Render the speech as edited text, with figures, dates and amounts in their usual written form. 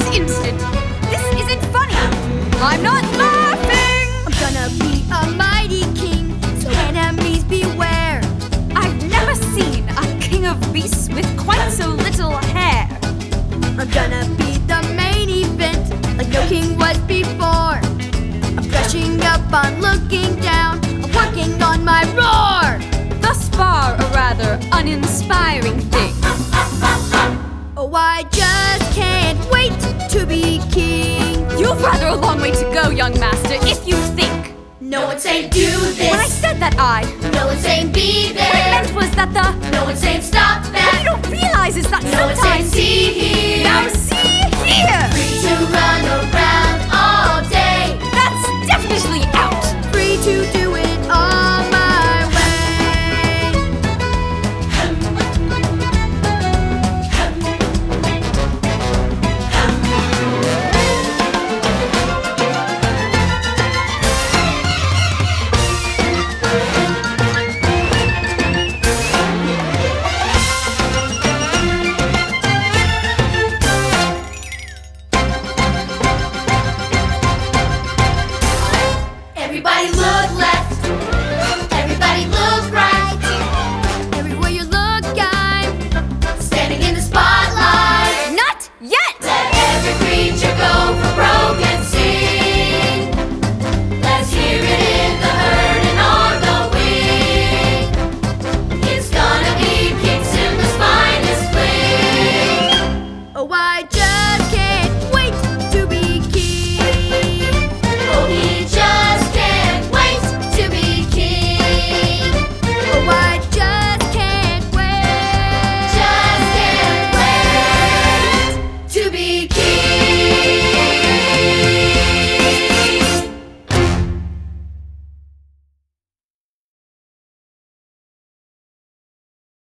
instant. This isn't funny. I'm not laughing. I'm gonna be a mighty king, so enemies beware. I've never seen a king of beasts with quite so little hair. I'm gonna be the main event, like no king was before. I'm brushing up on looking down, I'm working on my roar. Thus far, a rather uninspiring thing. Oh, I just can't wait to be king. You've rather a long way to go, young master, if you think. No one's saying do this. When I said that No one's saying be what I there. meant was that the No one's saying stop what you that. don't realize is that No one's saying sometimes see here. now see here. Free